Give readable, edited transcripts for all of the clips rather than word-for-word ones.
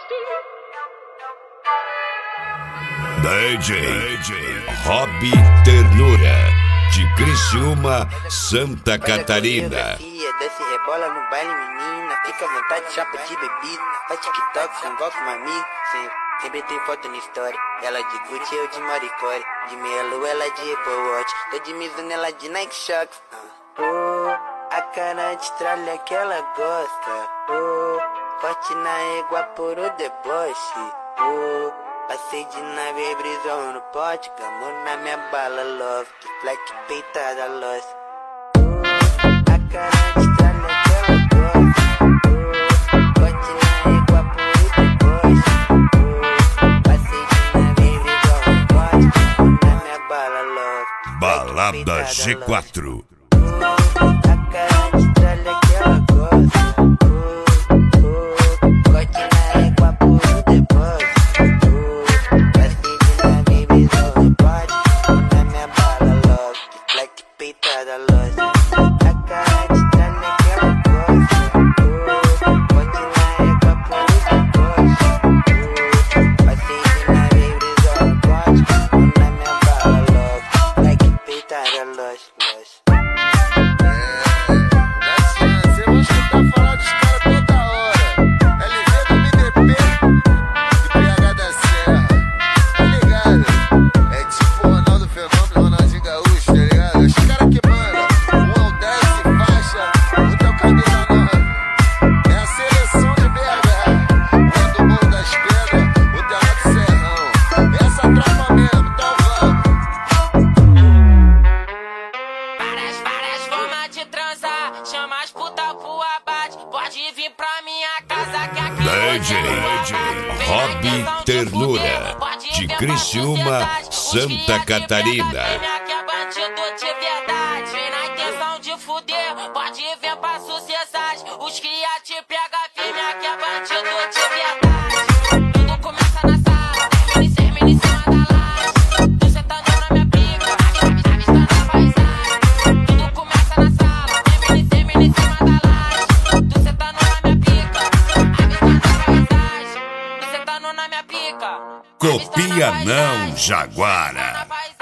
DJ Rob Ternura, de Criciúma, Santa Catarina. Desce rebola no baile, menina. Fica à vontade, chapa de bebida. Faz TikTok, sem igual com uma amiga. Sempre tem foto na história. Ela de Gucci, eu de Maricore. De meia lua, ela de Apple Watch. Tô de Mizuno, ela de Nike Shox. A cara de tralha que ela gosta. Forte na égua por o deboche. Passei de nave, brisou no pote. Camou na minha bala, love. Que black peitada, lost. A cara de tralha que ela gosta. Forte na égua por o deboche. Passei de nave, brisou no pote. Camou na minha bala, love. Balada G4. A cara de tralha que ela gosta. Corte na égua por o deboche. Passei de nave, brisou no pote. Na minha bala, love. Que black peitada, lost. A cara de tralha que ela gosta. Corte na égua por o deboche. Passei de nave, brisou no pote. Na minha bala, love. Black peitada, lost. Chama as puta pro abate, pode vir pra minha casa que aqui DJ Rob Ternura, de Criciúma, Santa Catarina. Aqui é bandido de verdade, vem na intenção de fuder, pode vir pra sociedade. Os cria te pega firme, aqui é bandido de verdade. Tudo começa na sala, termina em cima da laje. Tu sentando na minha pica, avistando a paisagem. Tudo começa na sala, termina em cima da laje. Tu sentando na minha pica, avistando a paisagem. Tu sentando na minha pica. Copia não, Jaguara.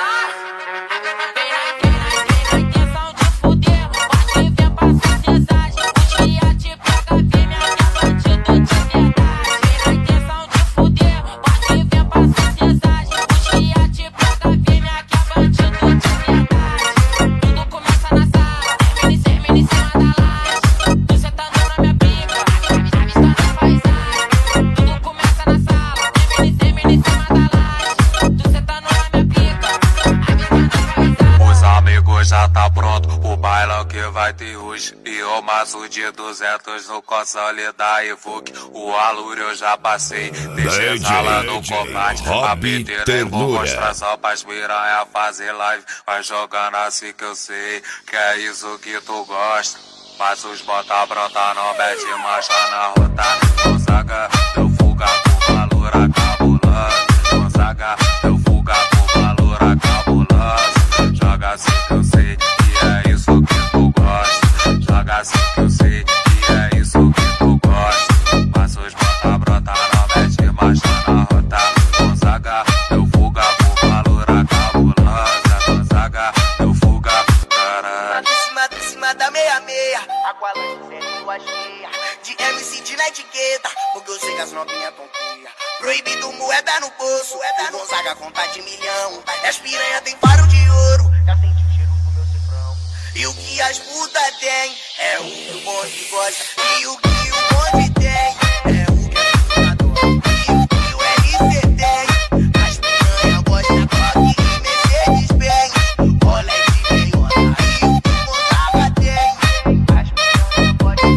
Já tá pronto o bailão que vai ter hoje. E o maço de 200 no console da Evoque. O aluro eu já passei, deixei sala no combate. A piteira eu vou mostrar só pras piranha fazer live. Vai jogando assim que eu sei que é isso que tu gosta. Mas os bota pronta, não mete marcha na rota. Gonzaga, eu fuga com valor cabuloso. Gonzaga, eu fuga com valor cabuloso. Joga assim que eu sei que é isso que tu gosta. Joga assim que eu sei que é isso que tu gosta. Passa os bota brota, não mete marcha na rota. Gonzaga, eu fuga por valor cabulosa. Gonzaga, eu fuga por caralho. Em cima da meia-meia, Aqualante sempre lua cheia. De MC de na etiqueta, porque eu sei que as novinhas tão cria. Proibido moeda no bolso, o Gonzaga conta de milhão. As piranha tem faro de ouro, já senti o cheiro do meu cifrão. E o que as puta tem, é o que o bonde gosta. E o que o bonde tem, é o que a puta adora. E o que o RC tem, as piranha gostam Coque e Mercedes Benz. Olé de meiona, e o que o Gonzaga tem, as piranha gostam.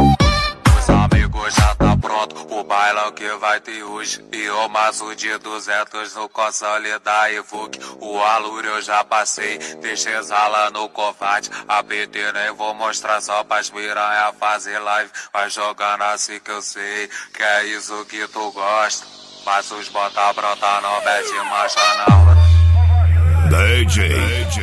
Os amigos já tá pronto o bailão que vai ter hoje. E o maço de 200 no console da Evoque. O aluro eu já passei, deixei sala no combate. A piteira eu vou mostrar só pras piranha fazer live. Vai jogando assim que eu sei que é isso que tu gosta. Mas os bota pronta, não mete marcha na rota. DJ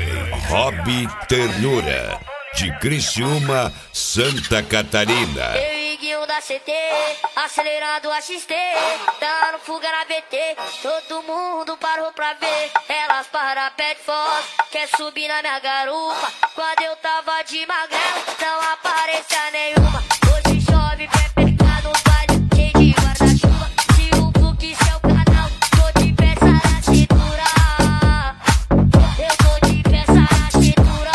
Rob Ternura, de Criciúma, Santa Catarina. Eu e Coelhinho da CT, acelerando a XT, dando fuga na BT. Todo mundo parou pra ver, elas para pede foto, quer subir na minha garupa. Quando eu tava de magrela, não aparecia nenhuma. Hoje chove, pepeca no baile, cheio de guarda-chuva. Se o Fluke é o canal, tô de peça na cintura. Eu tô de peça na cintura.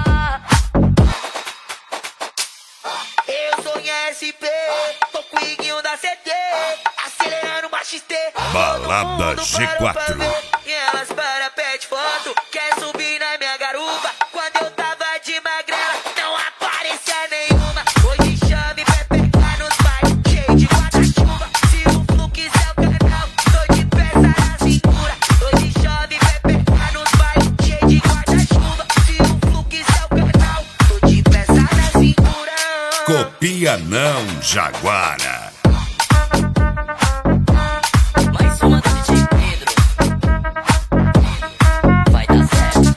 Eu sou em SP, tô com o Iguinho da CT, acelerando uma XT. Balada G4. E elas para pede foto, quer subir na minha garupa. Quando eu tava de magrela, não aparecia nenhuma. Hoje chame pepeca nos bailes, cheio de guarda-chuva. Se o Fluke é o canal, tô de peça na cintura. Hoje chame pepeca nos bailes, cheio de guarda-chuva. Se o Fluke é o canal, tô de peça na cintura. Copia não, Jaguara. Mais uma do DJ Pedro. Vai dar certo.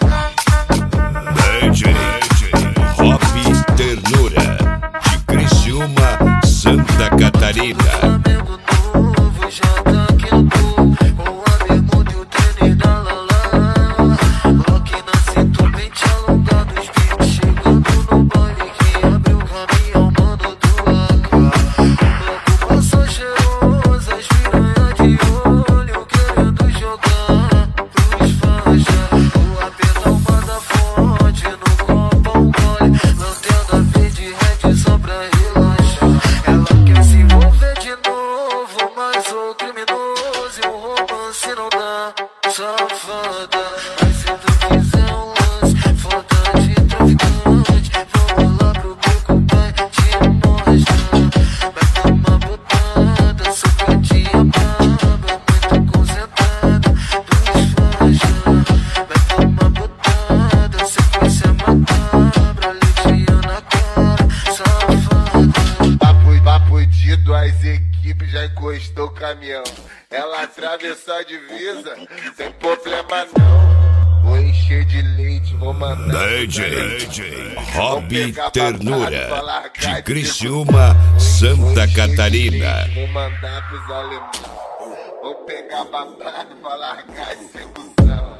DJ Hobby Ternura, de Criciúma, Santa Catarina. Flamengo novo, já tá quente. Com a bermuda e o tênis da Lala. Rock na cintura, mente alongado. Os bichos chegando no baile que abre o caminhão, mano do AK. O bloco passou cheiroso, as piranha de olho querendo jogar pros faixa. O apetão manda forte, no copo um gole. Lanterna verde red só pra relaxar. Ela quer se envolver de novo, mas sou criminoso e um romance não dá. Safada, mas se tu quiser um lance, foda de traficante, vamos lá pro beco, vai te mostrar. Vai dar uma botada, socadinha braba, muito concentrada, dos faixa. Vai dar uma botada, sequência macabra, litinha na cara, safada. Papo de duas equipes, já encostou o caminhão. Ela atravessou a divisa, sem problema não. Vou encher de leite, vou mandar. DJ Hobby Ternura, de Criciúma, Santa Catarina. Vou mandar pros alemães. Vou pegar babado pra largar a execução.